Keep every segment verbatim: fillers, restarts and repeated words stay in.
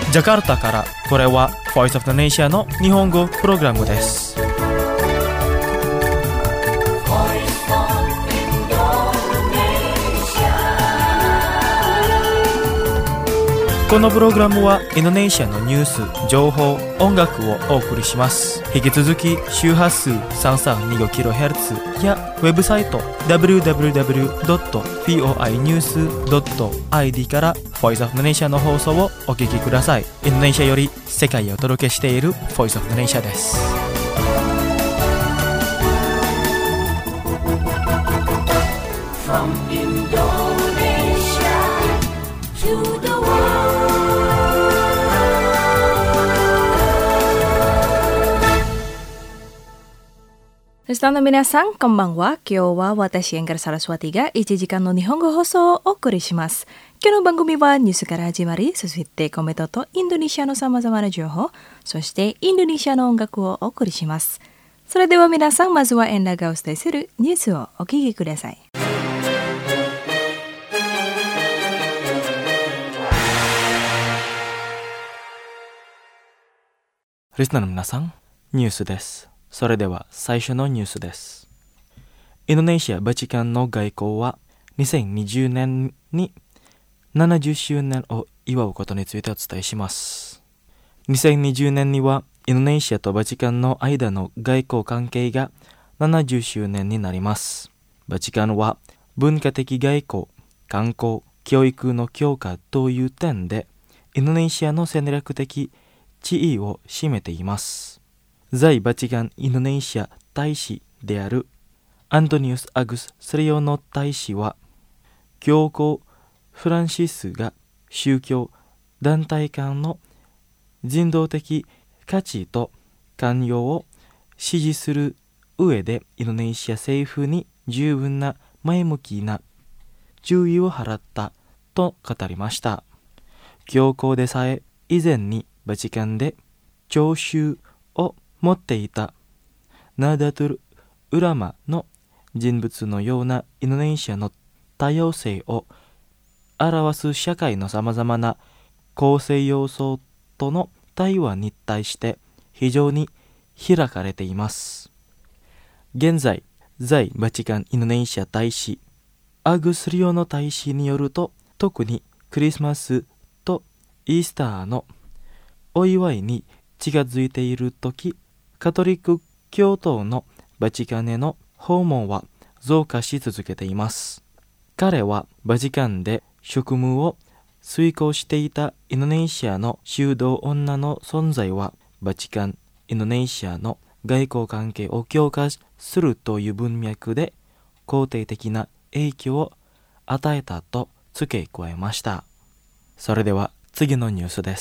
ジャカルタからこれは Voice of the Nation の日本語プログラムです。このプログラムはインドネシアのニュース、情報、音楽をお送りします。引き続き周波数 さんさんにごキロヘルツ やウェブサイト ダブリューダブリューダブリュードットフォーアイニュースドットアイディー から Voice of the Nation の放送をお聞きください。インドネシアより世界へお届けしている Voice of the Nation です。From Indonesia to theリスナーの皆さん、こんばんは。今日は私、エンガル・サラスワティがいちじかんの日本語放送をお送りします。今日の番組はニュースから始まり、そしてコメントとインドネシアのさまざまな情報、そしてインドネシアの音楽をお送りします。それでは皆さん、まずはエンラがお伝えするニュースをお聞きください。リスナーの皆さん、ニュースです。それでは最初のニュースです。インドネシア・バチカンの外交はにせんにじゅうねんにななじゅっしゅうねんを祝うことについてお伝えします。にせんにじゅうねんにはインドネシアとバチカンの間の外交関係がななじゅっしゅうねんになります。バチカンは文化的外交、観光、教育の強化という点でインドネシアの戦略的地位を占めています。在バチカンインドネシア大使であるアントニウス・アグス・スレオノ大使は、教皇フランシスが宗教団体間の人道的価値と寛容を支持する上でインドネシア政府に十分な前向きな注意を払ったと語りました。教皇でさえ以前にバチカンで聴衆を持っていたナーダトゥル・ウラマの人物のようなインドネシアの多様性を表す社会のさまざまな構成要素との対話に対して非常に開かれています。現在、在バチカンインドネシア大使アグスリオの大使によると、特にクリスマスとイースターのお祝いに近づいているとき、カトリック教徒のバチカンへの訪問は増加し続けています。彼はバチカンで職務を遂行していたインドネシアの修道女の存在は、バチカン・インドネシアの外交関係を強化するという文脈で肯定的な影響を与えたと付け加えました。それでは次のニュースです。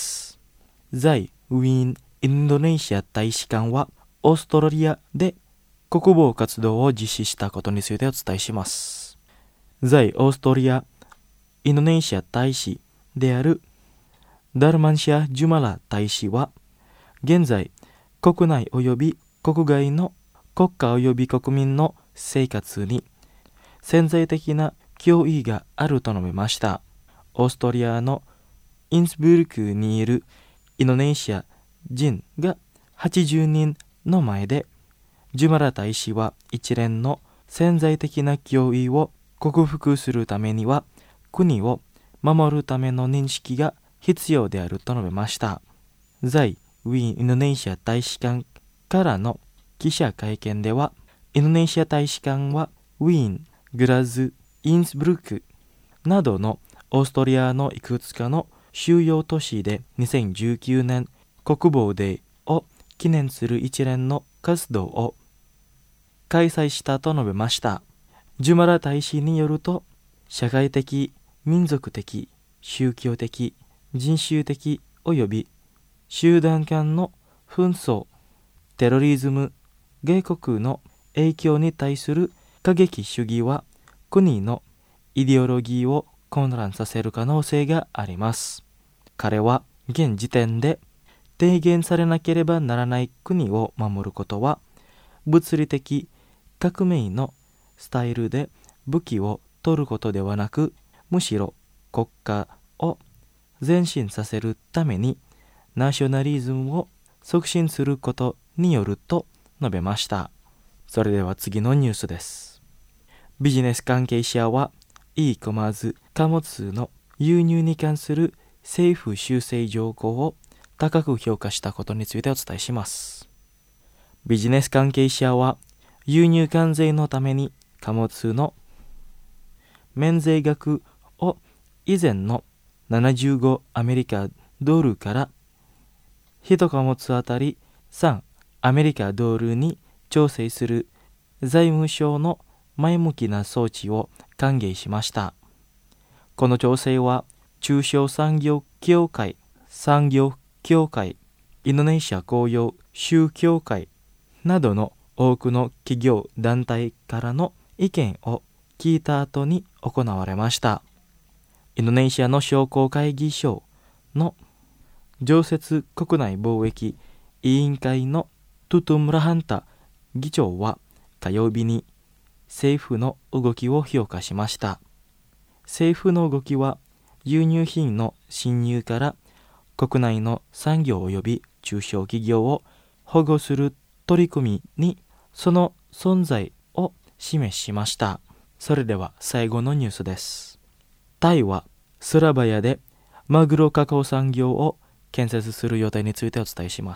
在ウィーンインドネシア大使館はオーストラリアで国防活動を実施したことについてお伝えします。在オーストラリアインドネシア大使であるダルマンシャ・ジュマラ大使は、現在国内及び国外の国家及び国民の生活に潜在的な脅威があると述べました。オーストリアのインスブルクにいるインドネシア人がはちじゅうにんの前で、ジュマラ大使は一連の潜在的な脅威を克服するためには国を守るための認識が必要であると述べました。在ウィーンインドネシア大使館からの記者会見では、インドネシア大使館はウィーン、グラズ、インスブルクなどのオーストリアのいくつかの主要都市でにせんじゅうきゅうねん国防デーを記念する一連の活動を開催したと述べました。ジュマラ大使によると、社会的、民族的、宗教的、人種的及び集団間の紛争、テロリズム、外国の影響に対する過激主義は国のイデオロギーを混乱させる可能性があります。彼は現時点で提言されなければならない国を守ることは、物理的革命のスタイルで武器を取ることではなく、むしろ国家を前進させるためにナショナリズムを促進することによると述べました。それでは次のニュースです。ビジネス関係者は e コマーズ貨物の輸入に関する政府修正条項を高く評価したことについてお伝えします。ビジネス関係者は輸入関税のために貨物の免税額を以前のななじゅうごアメリカドルからいち貨物あたりさんアメリカドルに調整する財務省の前向きな措置を歓迎しました。この調整は中小産業協会、産業協会、インドネシア雇用州協会などの多くの企業団体からの意見を聞いた後に行われました。インドネシアの商工会議所の常設国内貿易委員会のトゥトゥムラハンタ議長は火曜日に政府の動きを評価しました。政府の動きは輸入品の侵入から国内の産業及び中小企業を保護する取り組みにその存在を示しました。それでは最後のニュースです。タイはスラバヤでマグロ加工産業を建設する予定についてお伝えします。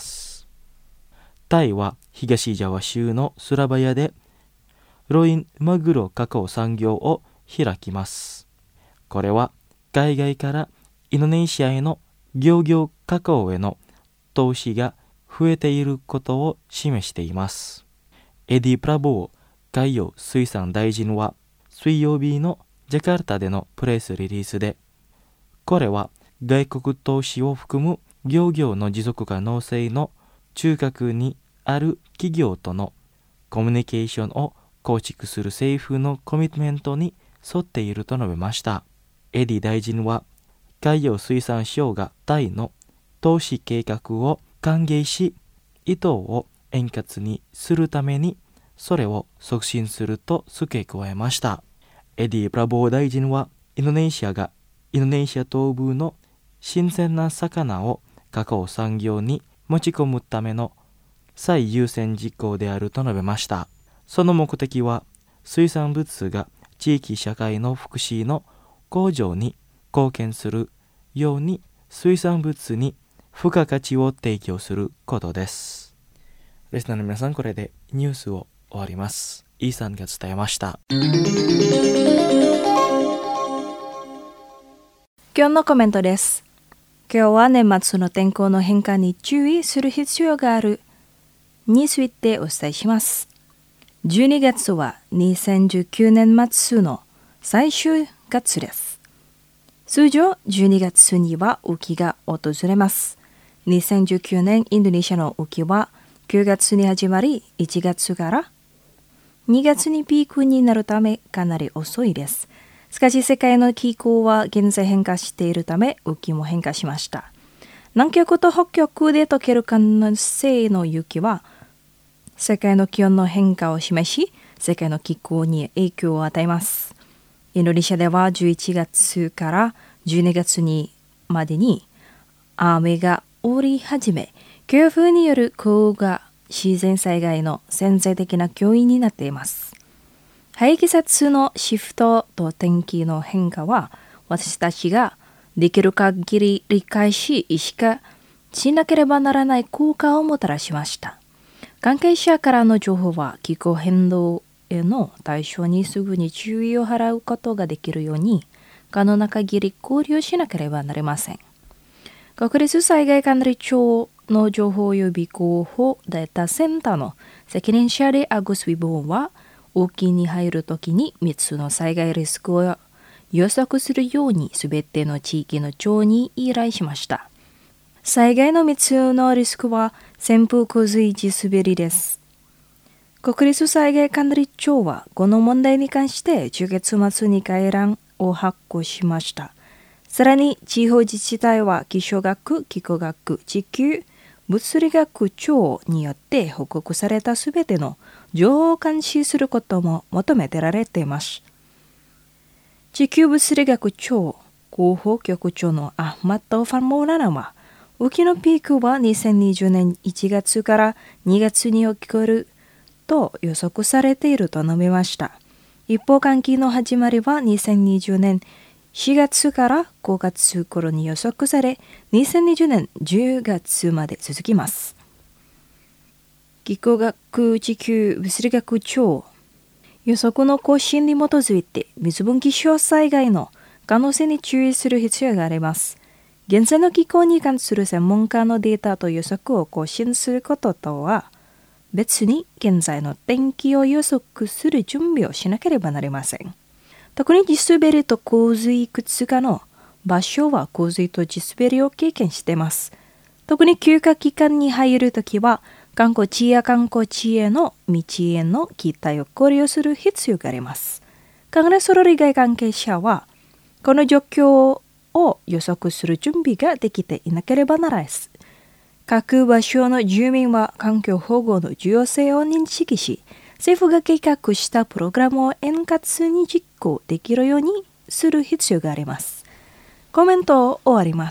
タイは東ジャワ州のスラバヤでロインマグロ加工産業を開きます。これは海外からインドネシアへの漁業加工への投資が増えていることを示しています。エディ・プラボー海洋水産大臣は水曜日のジャカルタでのプレスリリースで、これは外国投資を含む漁業の持続可能性の中核にある企業とのコミュニケーションを構築する政府のコミットメントに沿っていると述べました。エディ大臣は海洋水産省がタイの投資計画を歓迎し、意図を円滑にするためにそれを促進すると付け加えました。エディ・プラボー大臣はインドネシアがインドネシア東部の新鮮な魚を加工産業に持ち込むための最優先事項であると述べました。その目的は水産物が地域社会の福祉の向上に貢献するように水産物に付加価値を提供することです。リスナーの皆さん、これでニュースを終わります。イーさんが伝えました。 今日のコメントです。今日は年末の天候の変化に注意する必要があるについてお伝えします。じゅうにがつはにせんじゅうきゅうねん末の最終月です。通常じゅうにがつには雨季が訪れます。にせんじゅうきゅうねんインドネシアの雨季はくがつに始まり、いちがつからにがつにピークになるためかなり遅いです。しかし世界の気候は現在変化しているため雨季も変化しました。南極と北極で溶ける可能性の雪は世界の気温の変化を示し、世界の気候に影響を与えます。インドネシアではじゅういちがつからじゅうにがつにまでに雨が降り始め、強風による降雨が自然災害の潜在的な脅威になっています。排気節のシフトと天気の変化は私たちができる限り理解し意識しなければならない効果をもたらしました。関係者からの情報は気候変動への対象にすぐに注意を払うことができるように可能な限り考慮しなければなりません。国立災害管理庁の情報予備広報データセンターの責任者でアグス・ウィボーは雨季に入るときにみっつの災害リスクを予測するようにすべての地域の庁に依頼しました。災害のみっつのリスクは旋風洪水地滑りです。国立災害管理庁はこの問題に関してじゅうがつ末に概覧を発行しました。さらに地方自治体は気象学、気候学、地球物理学庁によって報告されたすべての情報を監視することも求めてられています。地球物理学庁広報局長のアフマッド・ファンモーラナは雨季のピークはにせんにじゅうねんいちがつからにがつに起こると予測されていると述べました。一方、乾季の始まりはにせんにじゅうねんしがつからごがつ頃に予測され、にせんにじゅうねんじゅうがつまで続きます。気候学地球物理学庁予測の更新に基づいて水分気象災害の可能性に注意する必要があります。現在の気候に関する専門家のデータと予測を更新することとは別に現在の天気を予測する準備をしなければなりません。特に地滑りと洪水いくつかの場所は洪水と地滑りを経験しています。特に休暇期間に入るときは観光地や観光地への道への期待を考慮する必要があります。カングレスロ利害関係者はこの状況を予測する準備ができていなければならないです。各場所の住民は環境保護の重要性を認識し、政府が計画したプログラムを円滑に実行できるようにする必要があります。コメントを終わります。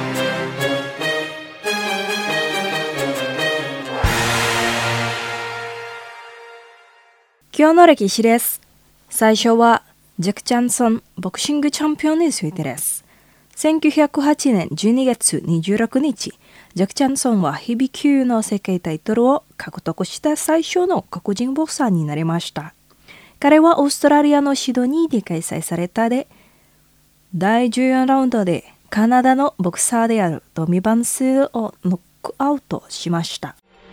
今日の歴史です。最初はジャック・ジャンソンボクシングチャンピオンについてです。せんきゅうひゃくはちねんじゅうにがつにじゅうろくにち、ジャック・ジャンソンはヘビー級の世界タイトルを獲得した最初の黒人ボクサーになりました。彼はオーストラリアのシドニーで開催されたで、だいじゅうよんラウンドでカナダのボクサーであるトミ・バンスをノックアウトしました。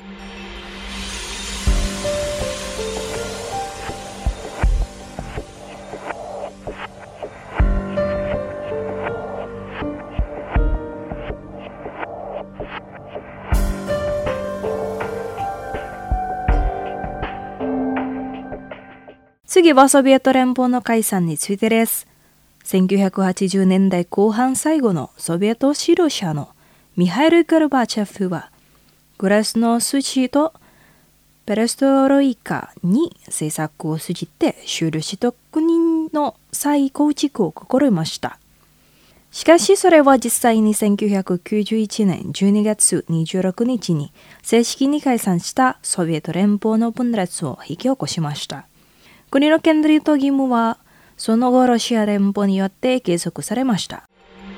次はソビエト連邦の解散についてです。せんきゅうひゃくはちじゅうねんだいこう半最後のソビエト指導者のミハイル・ゴルバチョフはグラスノスチとペレストロイカに政策を通じて収量子と国の再構築を試みました。しかしそれは実際にせんきゅうひゃくきゅうじゅういちねんじゅうにがつにじゅうろくにちに正式に解散したソビエト連邦の分裂を引き起こしました。国の権利と義務はその後ロシア連邦によって継続されました。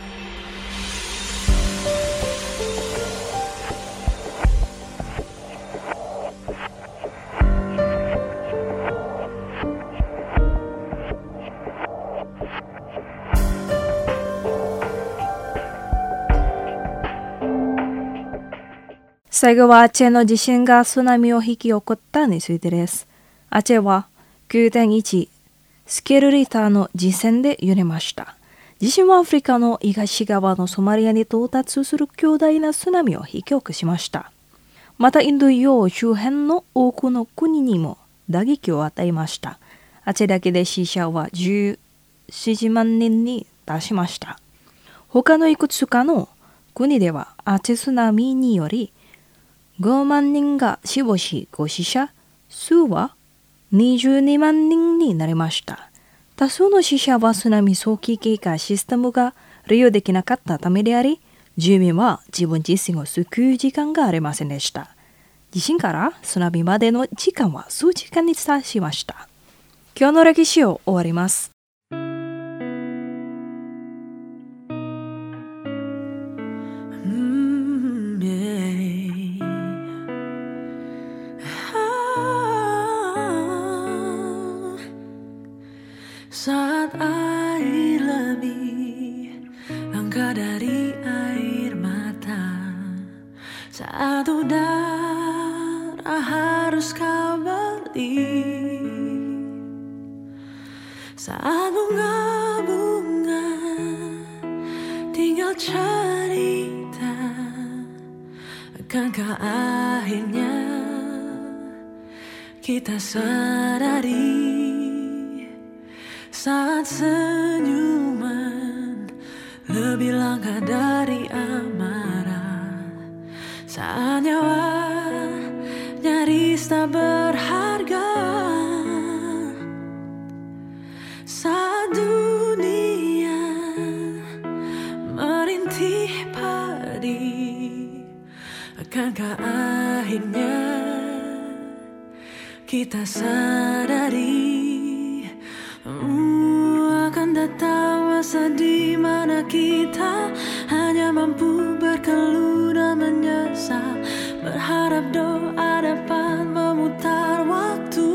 最後はアチェの地震が津波を引き起こったについてです。アチェはきゅうてんいち スケールリターの地震で揺れました。地震はアフリカの東側のソマリアに到達する強大な津波を引き起こしました。またインド洋周辺の多くの国にも打撃を与えました。アチェだけで死者はじゅうよんまんにんに達しました。他のいくつかの国ではアチェ津波によりごまんにんが死亡し、死者数はにじゅうにまんにんになりました。多数の死者は津波早期警戒システムが利用できなかったためであり、住民は自分自身を救う時間がありませんでした。地震から津波までの時間は数時間に達しました。今日の歴史を終わります。 Saat air lebih langka dari air mata, saat udara harus kau beli, saat bunga-bunga tinggal cerita, akankah akhirnya kita sadari saat senyuman lebih langka dari amarah, saat nyawa nyaris tak berharga, saat dunia merintih padi. kita sadari uh, akan datang masa di mana kita hanya mampu berkeluh dan menyesal, berharap doa dapat memutar waktu.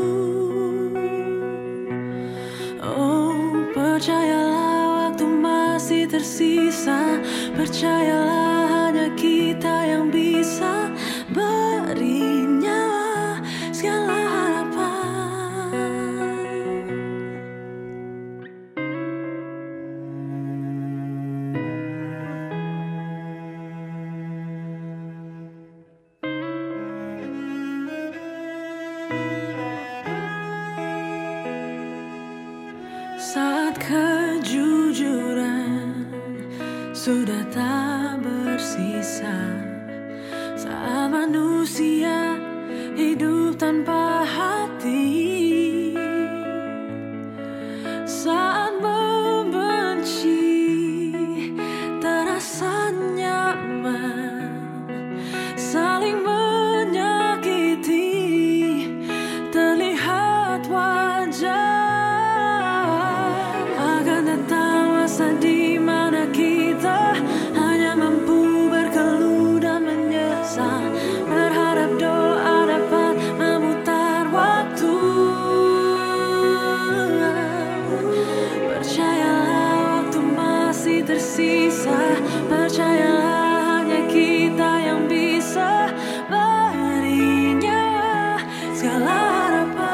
Oh, percayalah waktu masih tersisa, percayalah hanya kita yang bisa beri nyawa segala harapan. Saat kejujuran sudah tak bersisa, saat manusia hidup tanpa hati, saat membenci terasa nyaman, saling menyakiti terlihat wajar. Akan datang masa di mana kita hanya mampu berkeluh dan menyesal, berharap doa dapat memutar waktu. Percayalah waktu masih tersisa, percayalah hanya kita yang bisa beri nyawa segala harapan.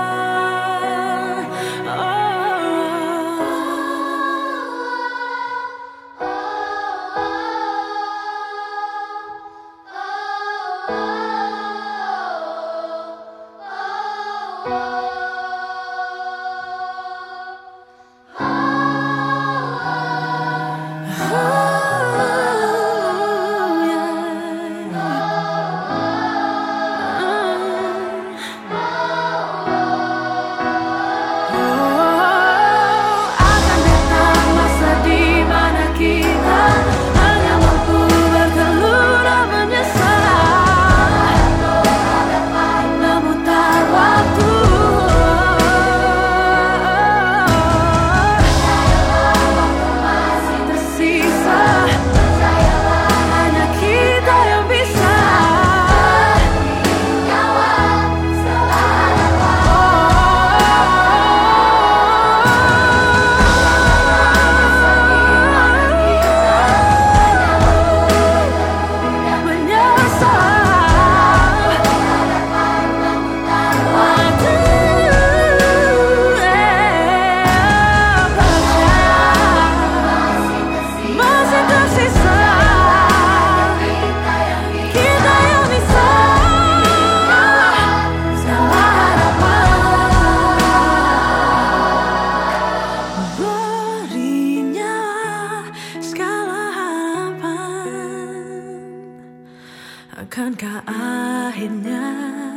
Akankah akhirnya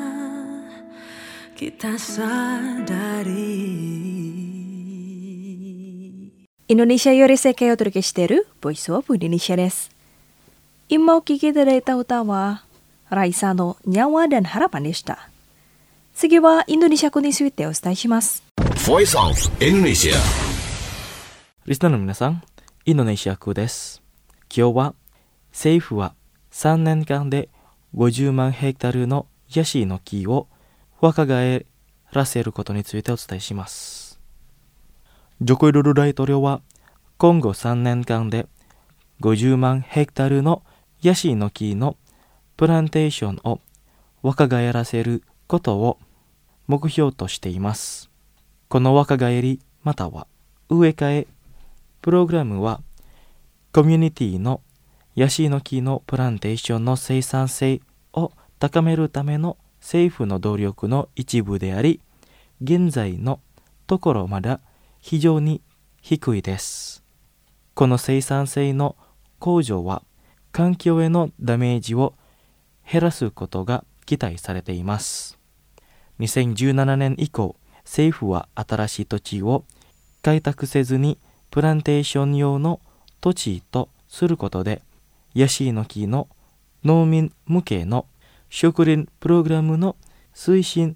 kita sadari? Indonesiaより世界をお届けしているボイスオブインドネシアです。今お聴きいただいた歌はライサのニャワdan harapanでした。次はインドネシア語についてお伝えします。 Voice of Indonesia。 リスナーの皆さん、インドネシア語です。今日は政府はさんねんかんでごじゅうまんヘクタールのヤシの木を若返らせることについてお伝えします。ジョコウィドド大統領は今後さんねんかんでごじゅうまんヘクタールのヤシの木のプランテーションを若返らせることを目標としています。この若返りまたは植え替えプログラムはコミュニティのヤシの木のプランテーションの生産性を高めるための政府の努力の一部であり、現在のところまだ非常に低いです。この生産性の向上は環境へのダメージを減らすことが期待されています。にせんじゅうななねん以降、政府は新しい土地を開拓せずにプランテーション用の土地とすることで、ヤシの木の農民向けの植林プログラムの推進を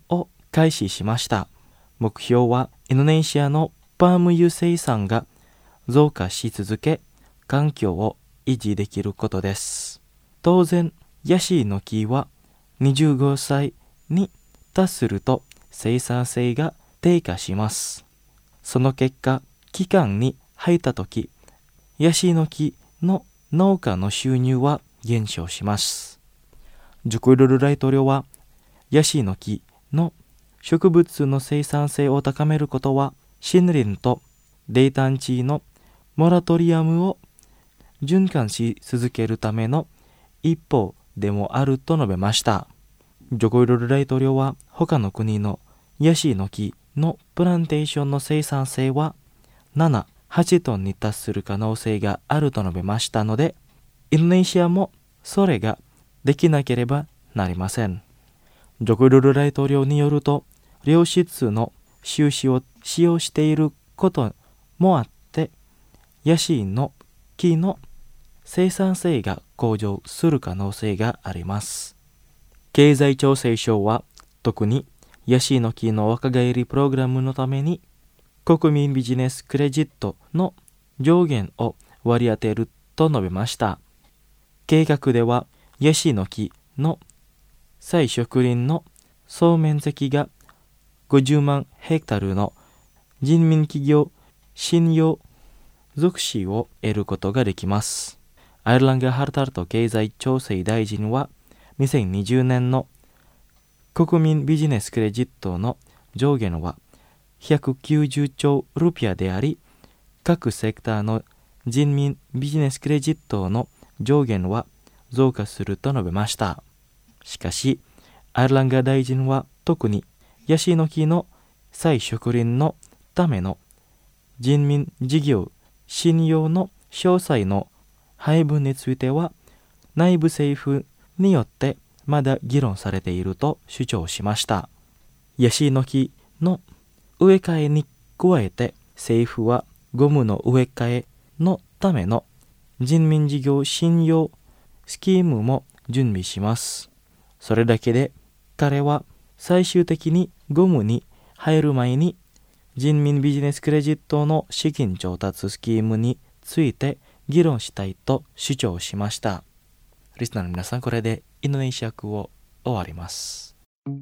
開始しました。目標はインドネシアのパーム油生産が増加し続け、環境を維持できることです。当然、ヤシの木はにじゅうごさいに達すると生産性が低下します。その結果、期間に入ったとき、ヤシの木の農家の収入は減少します。ジョコウィドド大統領は、ヤシの木の植物の生産性を高めることは、森林と泥炭地のモラトリアムを循環し続けるための一歩でもあると述べました。ジョコウィドド大統領は、他の国のヤシの木のプランテーションの生産性はなな、はちトンに達する可能性があると述べましたので、インドネシアもそれができなければなりません。ジョコウィドド大統領によると、良質の種子を使用していることもあって、ヤシの木の生産性が向上する可能性があります。経済調整省は、特にヤシの木の若返りプログラムのために、国民ビジネスクレジットの上限を割り当てると述べました。計画では、ヤシの木の再植林の総面積がごじゅうまんヘクタールの人民企業信用属地を得ることができます。アイルランガ・ハルタルト経済調整大臣は、にせんにじゅうねんの国民ビジネスクレジットの上限はひゃくきゅうじゅうちょうルピアであり、各セクターの人民ビジネスクレジットの上限は増加すると述べました。しかし、アイルランガ大臣は特にヤシの木の再植林のための人民事業信用の詳細の配分については、内部政府によってまだ議論されていると主張しました。ヤシの木の植え替えに加えて、政府はゴムの植え替えのための人民事業信用スキームも準備します。それだけで、彼は最終的にゴムに入る前に人民ビジネスクレジットの資金調達スキームについて議論したいと主張しました。リスナーの皆さん、これでインドネシア語を終わります。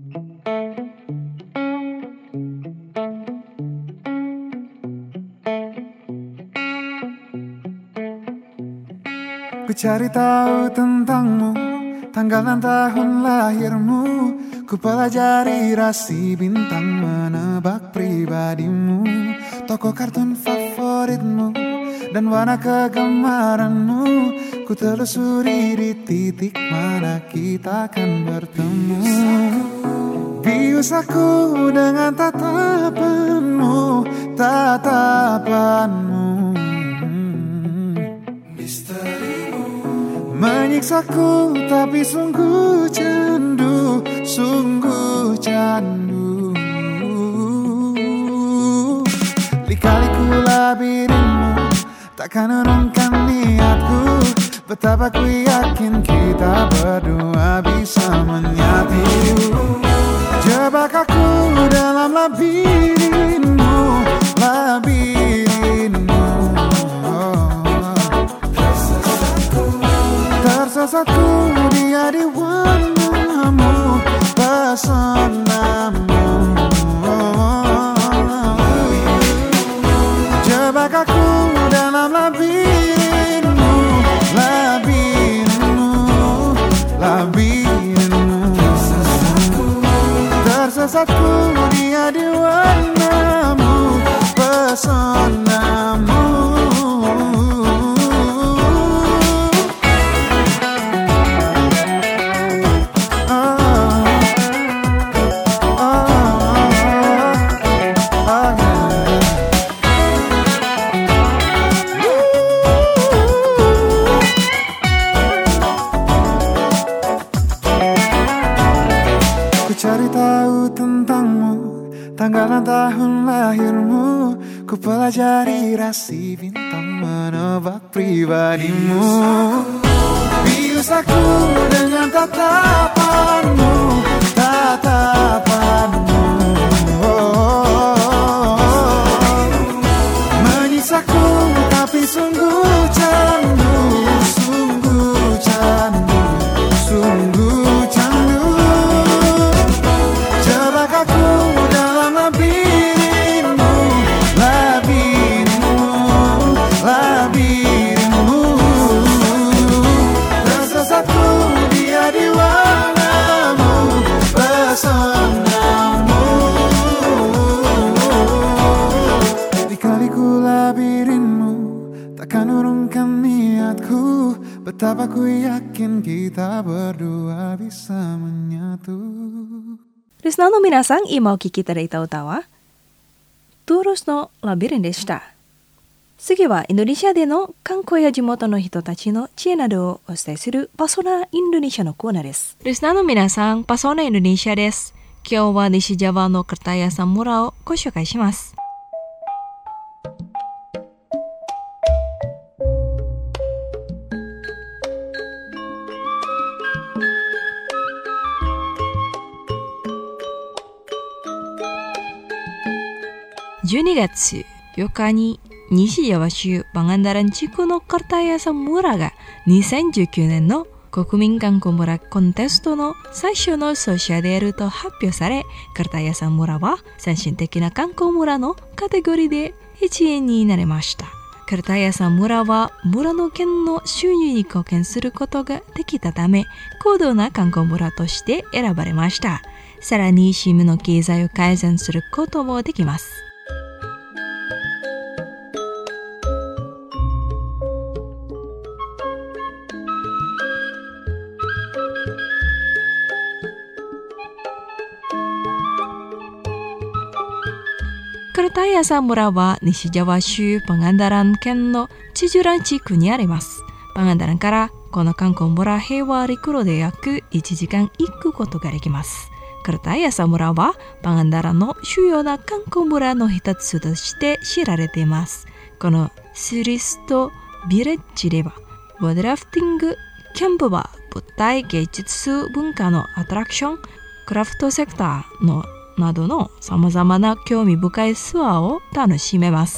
Ku cari tahu tentangmu, tanggal dan tahun lahirmu. Ku pelajari rasi bintang, menebak pribadimu, tokoh kartun favoritmu, dan warna kegemaranmu. Ku telusuri di titik mana kita akan bertemu. Bius aku dengan tatapanmu, tatapanmu. Menyiksaku tapi sungguh candu, sungguh candu. Lika-liku labirinmu takkan urungkan niatku. Betapa ku yakin kita berdua bisa menyatu. Jebak aku dalam labirinmu, labirinmu. Tersesatku dia di warnamu, pesonamu. Jebak aku dalam labirinmu, labirinmu, labirinmu. Tersesatku dia di warnamu, pesonamu. Cari tahu tentangmu, tanggal dan tahun lahirmu. Ku pelajari rasi bintang, menebak pribadimu. Bius aku dengan tatapanmu, tatapanmu. Betapa ku yakin kita berdua bisa menyatu. リスナーの皆さん、今お聴きいただいた歌はトゥーロスのラビリンでした。次はインドネシアでの観光や地元の人たちの知恵などをお伝えするパソナインドネシアのコーナーです。リスナーの皆さん、パソナインドネシアです。今日は西ジャワのkereta屋さん村をご紹介します。じゅうにがつよっかに西ジャワ州バンガンダラン地区のkereta屋さん村がにせんじゅうきゅうねんの国民観光村コンテストの最初の走者であると発表され、kereta屋さん村は先進的な観光村のカテゴリーでいちいになりました。kereta屋さん村は村の県の収入に貢献することができたため、高度な観光村として選ばれました。さらに市民の経済を改善することもできます。kereta屋さん村は西ジャワ州パンガンダラン県のチジュラン地区にあります。パンガンダランからこの観光村平和陸路で約いちじかん行くことができます。kereta屋さん村はパンガンダランの主要な観光村の一つとして知られています。このスリストビレッジではボディラフティング、キャンプバー、物体芸術文化のアトラクション、クラフトセクターのなどのさまざまな興味深いツアーを楽しめます。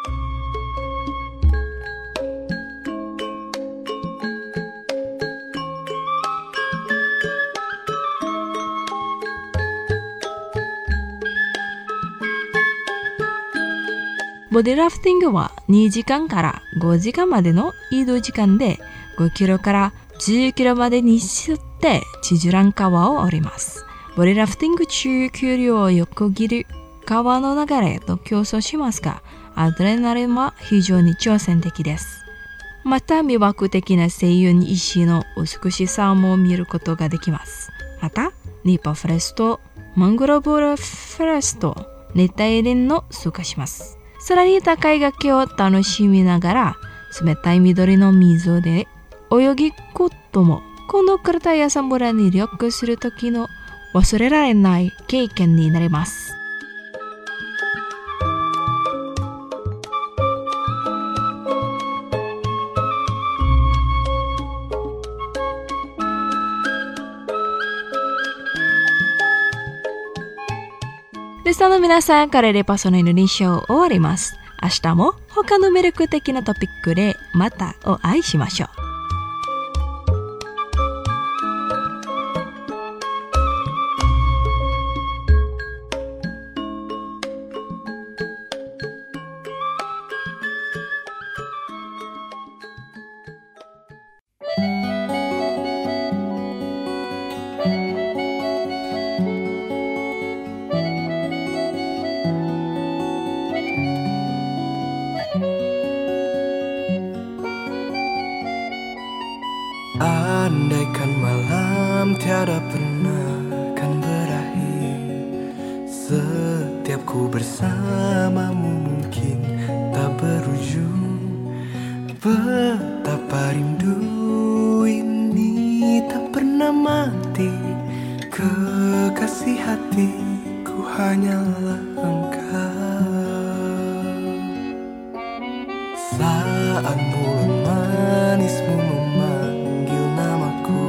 ボディラフティングはにじかんからごじかんまでの移動時間でごキロからじゅっキロまでに沿ってチジュラン川を降ります。ボディラフティング中、急流を横切る川の流れと競争しますが、アドレナリンは非常に挑戦的です。また魅惑的な西雲石の美しさも見ることができます。また、ニーパフォレスト、マングローブフォレスト、熱帯林の通過します。さらに高い崖を楽しみながら、冷たい緑の水で泳ぎことも、このkereta屋さん村に旅行するときの忘れられない経験になります。リスナーの皆さん、これでパソナインドネシアを終わります。明日も他の魅力的なトピックでまたお会いしましょう。 Andaikan malam tiada pernah kan berakhir, setiap ku bersamamu mungkin tak berujung. Betapa rindu ini tak pernah mati, kekasih hatiku hanyalah engkau. Saat mulut manismu memanggil namaku,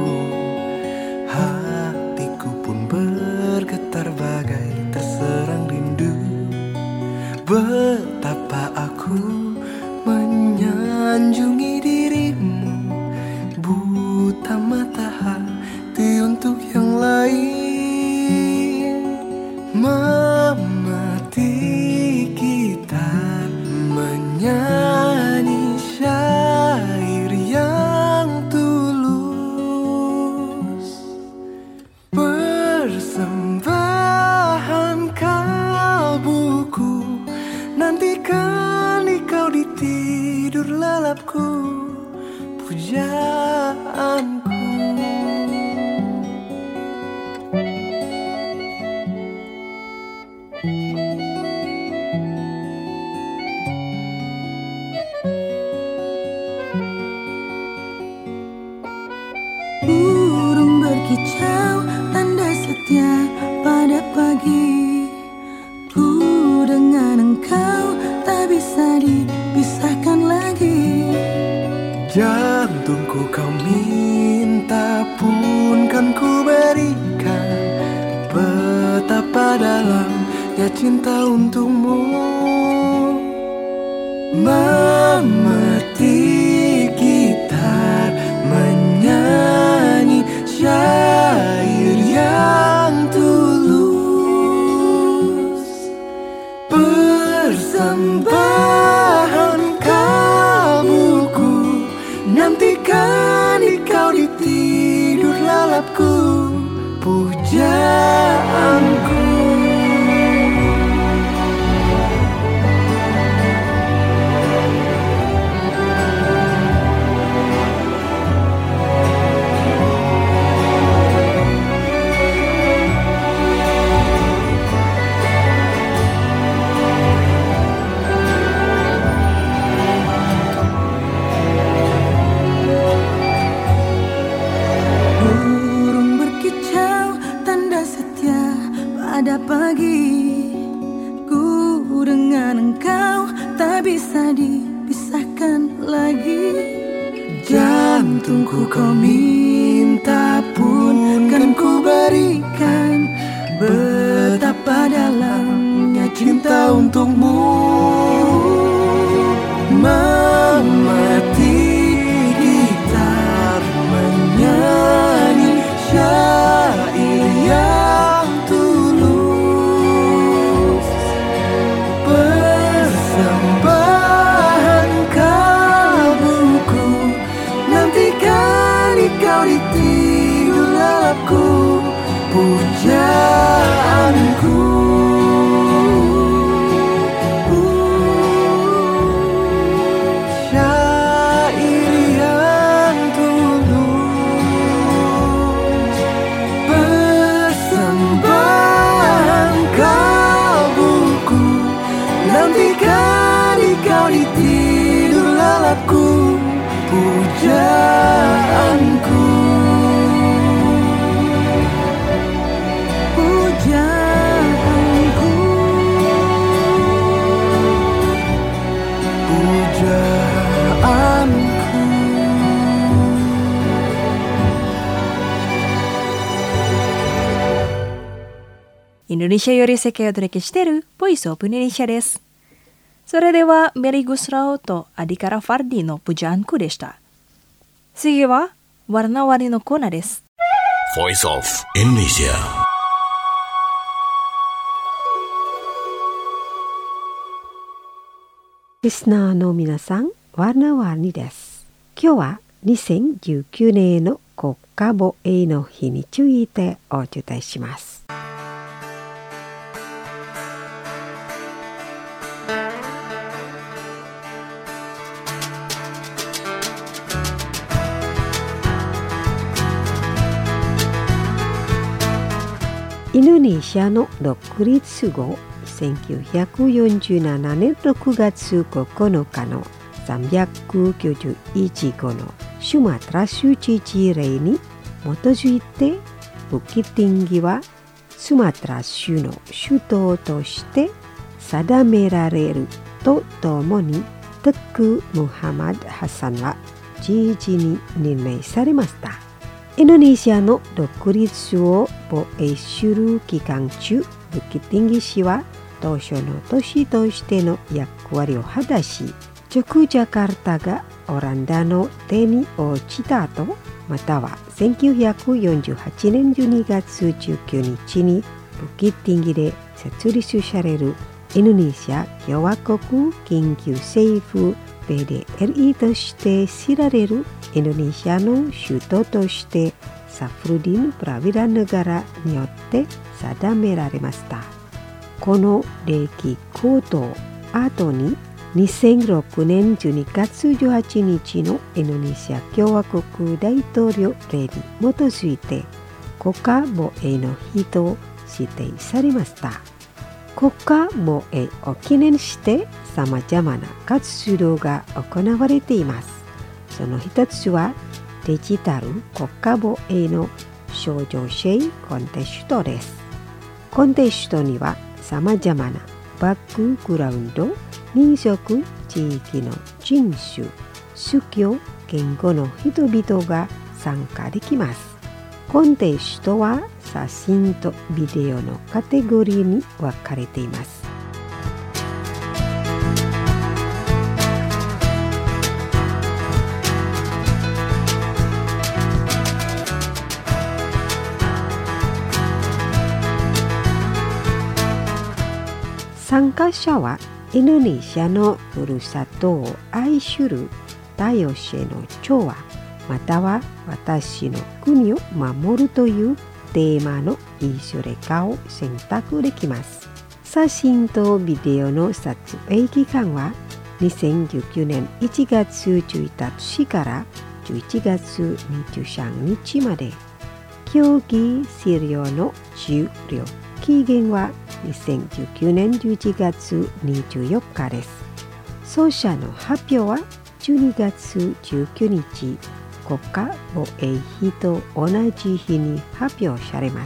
hatiku pun bergetar bagai terserang rindu. Betapa aku menyanjungi dirimu, buta mata hati untuk yang lain. Memati kita menyanyi syair yang tulus, persembahan kalbuku, nantikan di kau di tidur lelapku. Puja Burung berkicau, tanda setia pada pagi. Ku dengan engkau tak bisa dipisahkan lagi. Jantungku kau minta pun kan ku berikan. Betapa dalamnya cinta untukmu. Memetik gitar, menyanyi syair yang tulus. Persembahan kalbuku, nantikan kau di tidur lalapku, pujaanku. Pada pagi, ku dengan engkau tak bisa dipisahkan lagi. Jantungku kau minta pun kan ku berikan. Betapa dalamnya cinta untukmu. Memetik gitar, menyanyi syair yang tulus. Persembahan kalbuku, nantikan kau di tidur lalapku, pujaanku. Syair yang tulus. Persembahan kalbuku, nantikan kau di tidur lalapku, pujaanku. Pujaanku, pujaanku. Indonesia より世界をお届けしているボイスオブインドネシアです。それではメリー・グスラオとアディカラ・ファルディのプジャンクでした。次はwarna-warniのコーナーです。 Voice of Indonesia. Listener の皆さん、warna-warniです。今日はにせんじゅうきゅうねんの国家防衛の日についてお伝えします。インドネシアの独立後、せんきゅうひゃくよんじゅうななねんろくがつここのかのさんびゃくきゅうじゅういちごのスマトラ州知事令に基づいて、ブキティンギはスマトラ州の首都として定められるとともに、テック・ムハマド・ハサンは知事に任命されました。インドネシアの独立を防衛する期間中、ブキティンギ氏は当初の都市としての役割を果たし、直ジャカルタがオランダの手に落ちた後、またはせんきゅうひゃくよんじゅうはちねんじゅうにがつじゅうくにちにブキティンギで設立されるインドネシア共和国緊急政府 ピーディーエルイー として知られるインドネシアの首都としてサフルディン・プラビラネガラによって定められました。この歴行動後ににせんろくねんじゅうにがつじゅうはちにちのインドネシア共和国大統領令に基づいて国家防衛の日と指定されました。 国家防衛を記念してさまざまな活動が行われています。その一つはデジタル国家防衛の創造性コンテストです。コンテストにはさまざまなバックグラウンド、民族、地域の人種、宗教、言語の人々が参加できます。コンテストは写真とビデオのカテゴリーに分かれています。参加者はインドネシアのふるさとを愛する多様性の調和、または私の国を守るというテーマのいずれかを選択できます。写真とビデオの撮影期間はにせんじゅうきゅうねんいちがつじゅういちにちからじゅういちがつにじゅうさんにちまで。競技資料の終了期限はにせんじゅうきゅうねんじゅういちがつにじゅうよっかです。奏者の発表はじゅうにがつじゅうくにち、国家防衛日と同じ日に発表されます。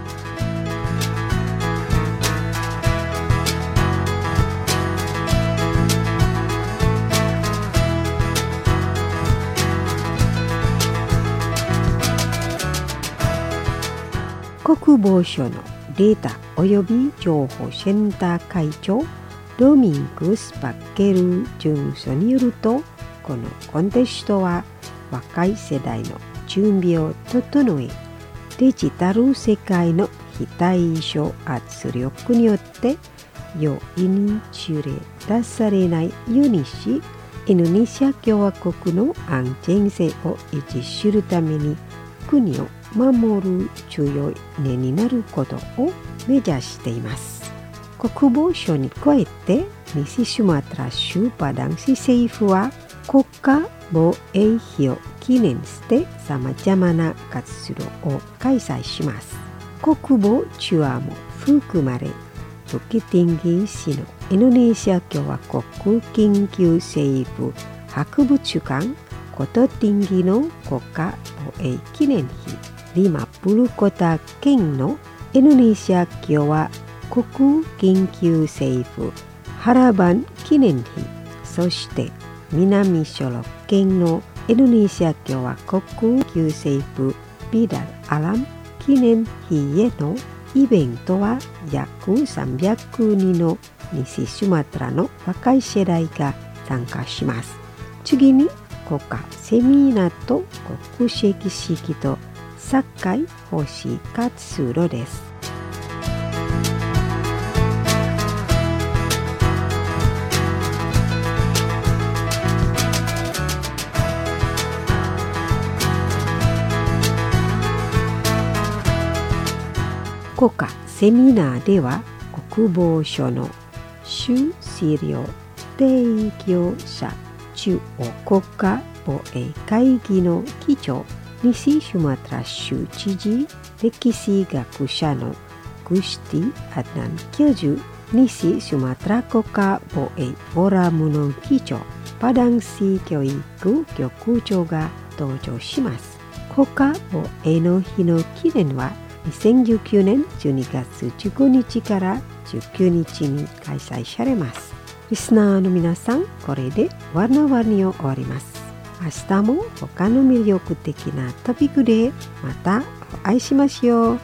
国防省のデータ及び情報センター会長ドミングス・バッケル・ジュンソによると、このコンテストは若い世代の準備を整え、デジタル世界の非対称圧力によって容易に連れ出されないようにし、インドネシア共和国の安全性を維持するために国を守る強い根になることを目指しています。国防省に加えて西スマトラ州パダン市政府は国家防衛日を記念してさまざまな活動を開催します。国防ツアーも含まれ、ブキティンギ市のインドネシア共和国緊急政府博物館、コトティンギの国家防衛記念日、リマプルコタ県のインドネシア共和国緊急政府ハラバン記念日、そして南ショロ県のインドネシア共和国緊急政府ビダルアラム記念日へのイベントは約さんびゃくにんの西スマトラの若い世代が参加します。次に国家セミナーと国籍式とサッカー奉仕活動です。国家セミナーでは国防省の主資料提供者中央国家防衛会議の議長、西スマトラ州知事、歴史学者のグスティ・アドナン教授、西スマトラ国家防衛フォーラムの議長、パダン市教育局長が登場します。国家防衛の日の記念はにせんじゅうきゅうねんじゅうにがつじゅうごにちからじゅうくにちに開催されます。リスナーの皆さん、これでワナワニを終わります。明日も他の魅力的なトピックでまたお会いしましょう。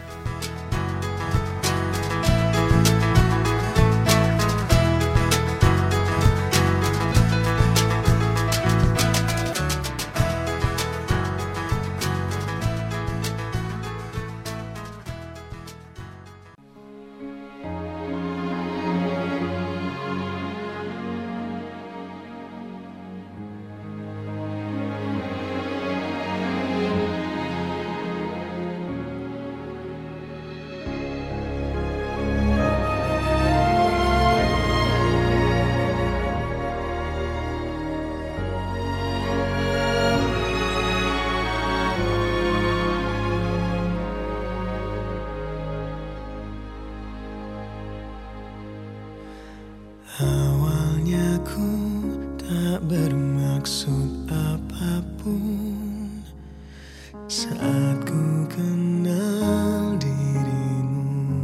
Awalnya ku tak bermaksud apapun saat ku kenal dirimu.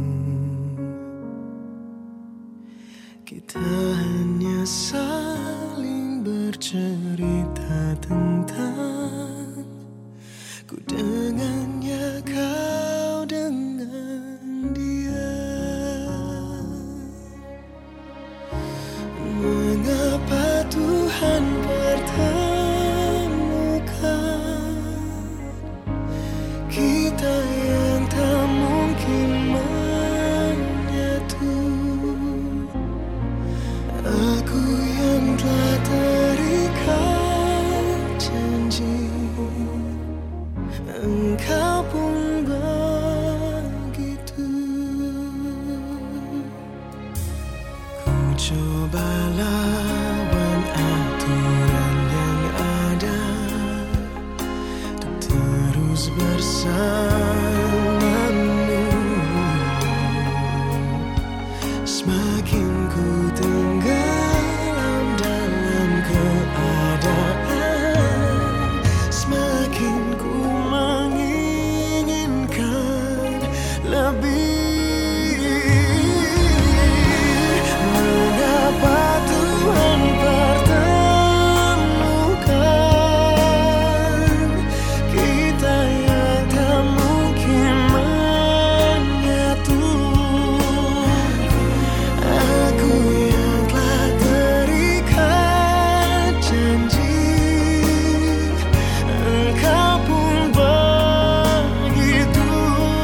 Kita hanya saling bercerita tentang ku dengannya, kau dengan dia. Mengapa Tuhan pertemukan kita yang tak mungkin menyatu? Aku yang telah terikat janji, engkau pun begitu. Ku coba lawan aturan yang ada untuk terus bersamamu. Semakin ku tenggelam dalam keadaan, semakin ku menginginkan lebih. Mengapa Tuhan pertemukan kita yang tak mungkin menyatu? Aku yang telah terikat janji, engkau pun begitu.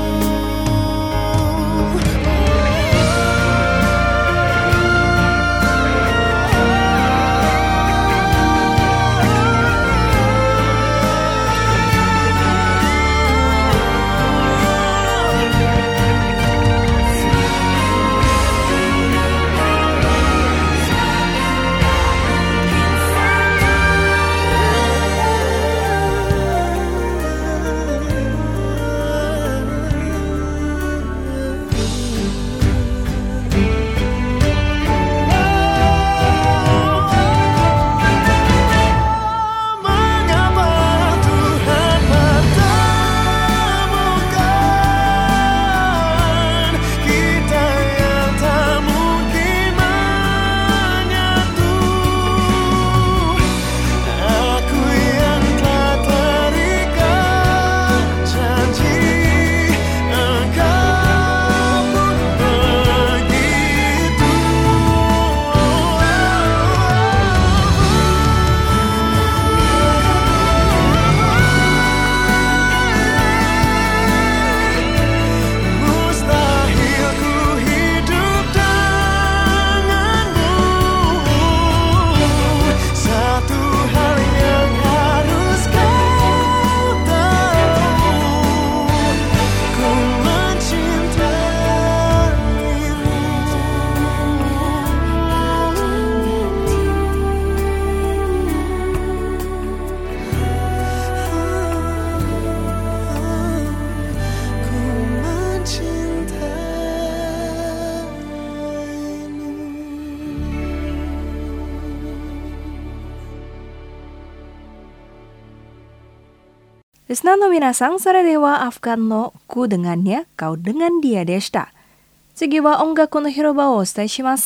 Listenerの皆さん、それではアフガンのku dengannya, kau dengan dia でした。次は音楽の広場をお伝えします。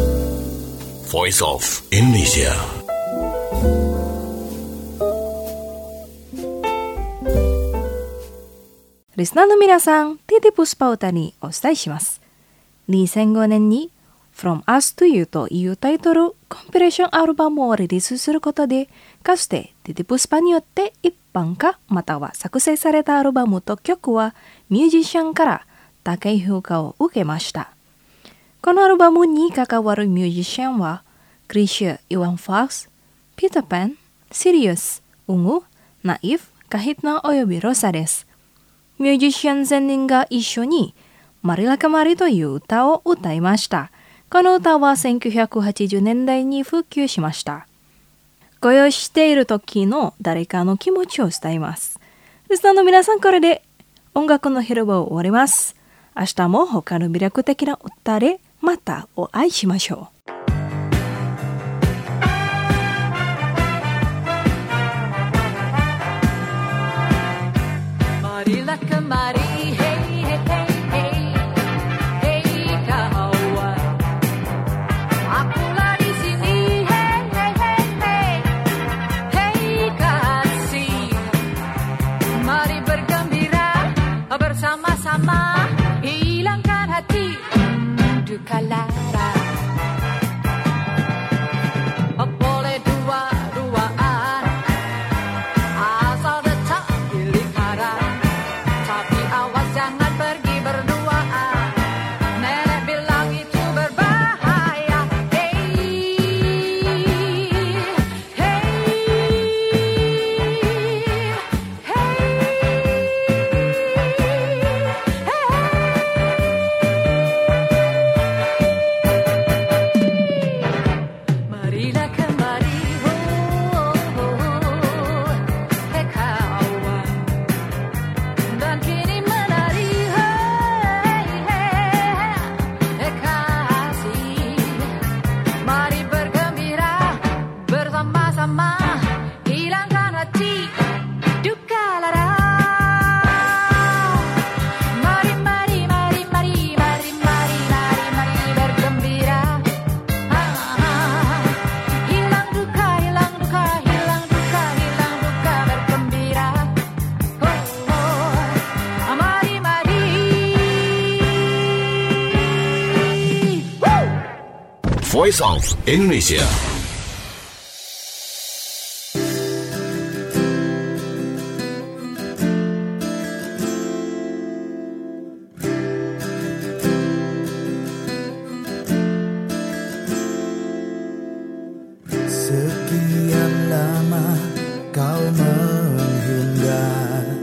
Voice of Indonesia. Listenerの皆さん、ティティプスパウタにお伝えします。にせんごねんに From Us to You というタイトルコンピレーションアルバムをリリースすることで、かつてティティプスパによって一般化または作成されたアルバムと曲はミュージシャンから高い評価を受けました。このアルバムに関わるミュージシャンはクリシャ・イワン・ファース、ピーター・パン、シリウス、ウング、ナイフ、カヒトナおよびロサです。ミュージシャン全人が一緒にマリラカマリという歌を歌いました。この歌はせんきゅうひゃくはちじゅうねんだいに復旧しました。ご用意している時の誰かの気持ちを伝えます。リスナーの皆さん、これで音楽の広場を終わります。明日も他の魅力的な歌でまたお会いしましょう。 kemari, hey hey hey hey, hey kawan. Akulah di sini, hey hey hey hey, hey kasih. Mari bergembira bersama-sama, hilangkan hati duka lara. Boleh dua-duaan, asal tetap pilih arah. Tapi awas jangan pergi berduaan, nenek bilang itu berbahaya. Hey, hey, marilah kembali, oh, oh, oh, hey kawan. Dan kini menari, hey, hey, hey kasih. Mari bergembira bersama-sama, hilangkan hati duka lara. Mari, mari, mari, mari, mari, mari, mari, mari bergembira. Ah, ah. Hilang duka, hilang duka, hilang duka, hilang duka, bergembira. Oh, oh. Mari, mari. Woo! Voice of Indonesia. Sekian lama kau menghindar,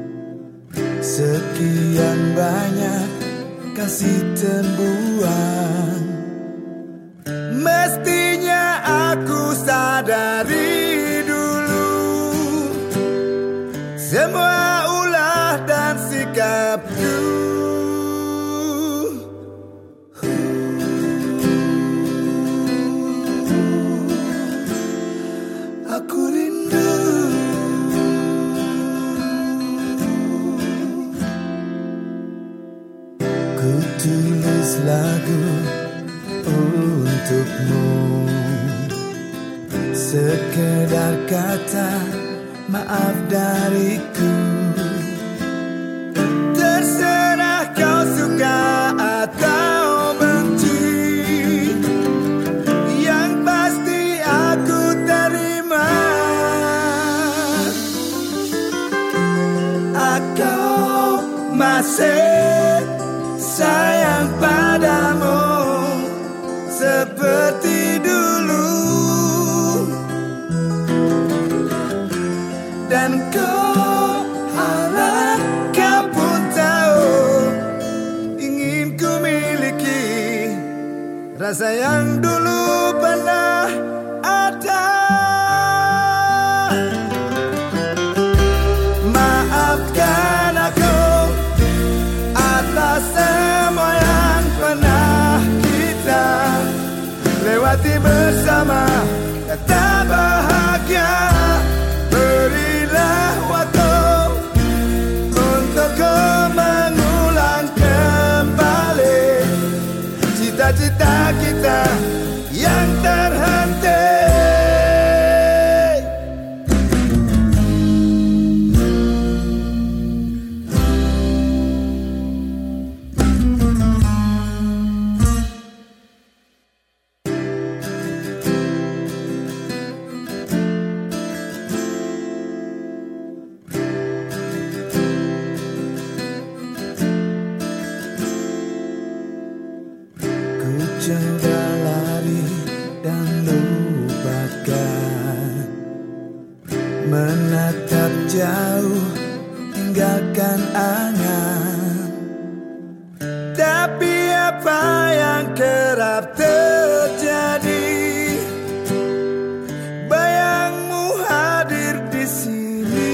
sekian banyak kasih terbuang. Mestinya aku sadari dulu semua ulah dan sikapku. Aku rindu ku tulis lagu untukmu, sekedar kata maaf dariku. Terserah kau suka atau benci, yang pasti aku terima. Aku masih sayang padamu seperti dulu, dan kau harap kau pun tahu ingin ku miliki rasa yang dulu pernah ada. Maafkan aku atas semua yang pernah kita lewati bersama, kata bahagia. Berilah waktu untuk kau mengulang kembali cita-cita kita yang terhenti. Coba lari dan lupakan, menatap jauh tinggalkan angan. Tapi apa yang kerap terjadi, bayangmu hadir di sini.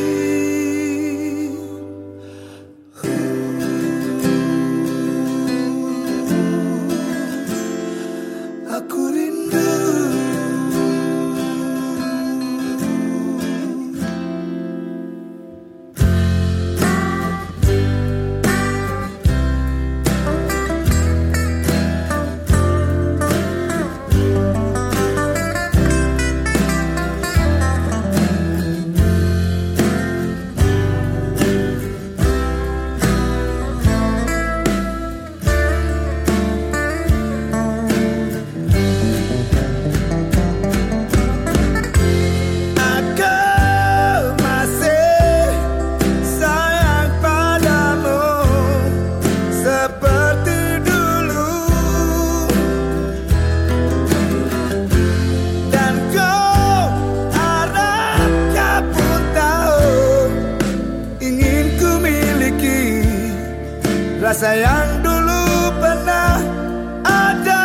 Aku rindu rasa yang dulu pernah ada.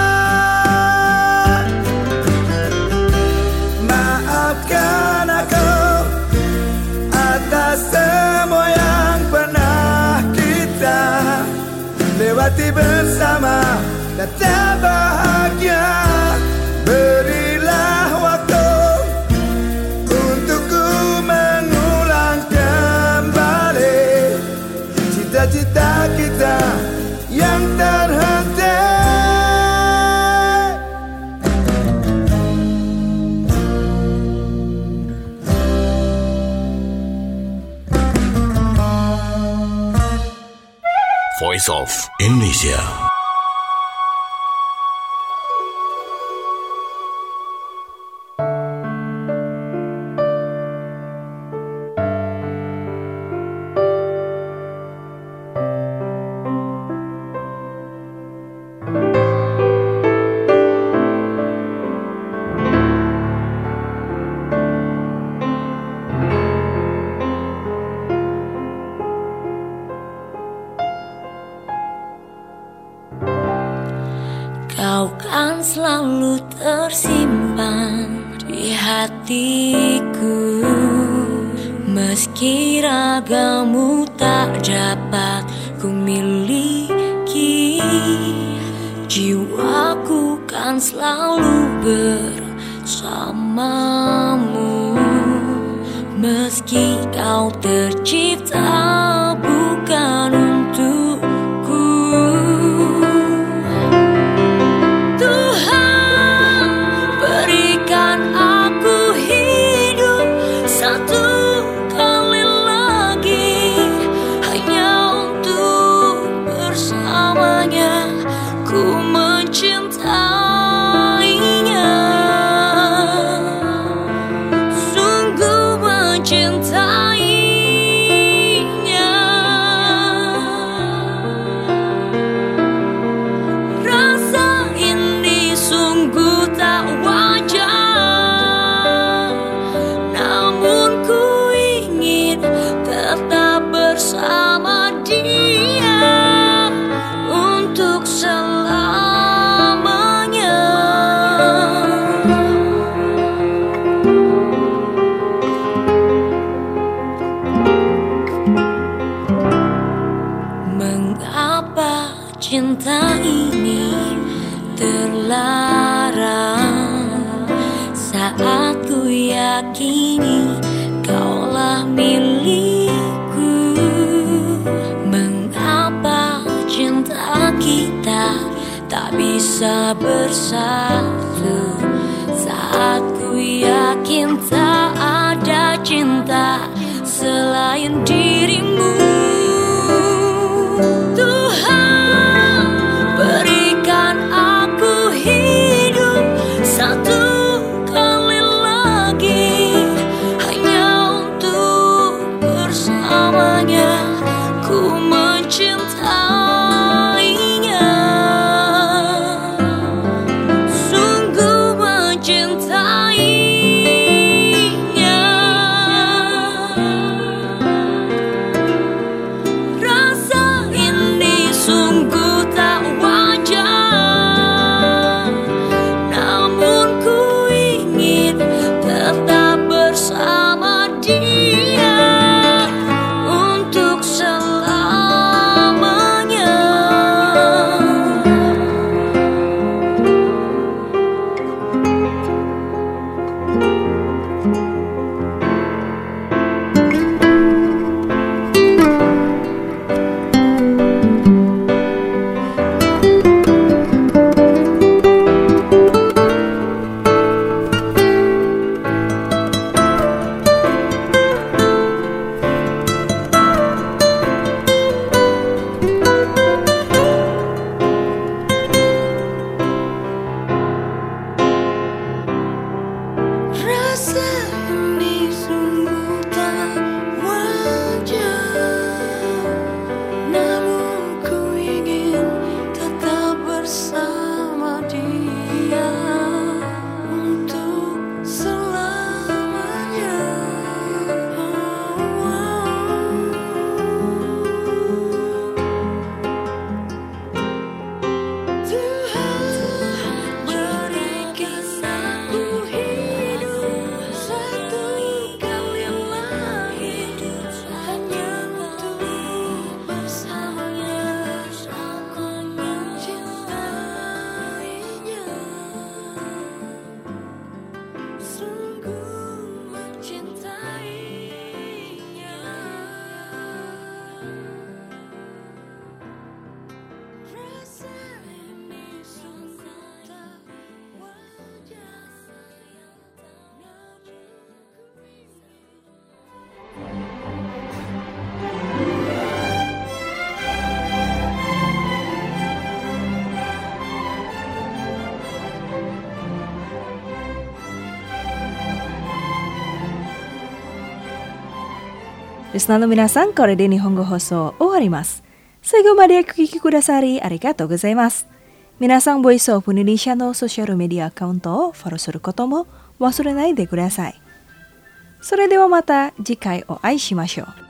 Maafkan aku atas semua yang pernah kita lewati bersama dan tak bahagia. Berilah waktu untukku mengulang kembali cita-cita kita yang terhenti. Voice of Indonesia. Kau kan selalu tersimpan di hatiku, meski ragamu tak dapat ku miliki. Jiwaku kan selalu bersamamu, meski kau tercipta bukan untukku. Cinta ini terlarang saat ku yakini kaulah milikku. Mengapa cinta kita tak bisa bersatu saat ku yakin tak ada cinta selain dirimu. Berikan aku hidup satu kali lagi, hanya untuk bersamanya ku mencintainya, sungguh mencintainya. リスナーの皆さん、これで日本語放送終わります。最後までお聞きくださりありがとうございます。皆さん、ボイスオブインドネシアのソーシャルメディアアカウントをフォローすることも忘れないでください。それではまた次回お会いしましょう。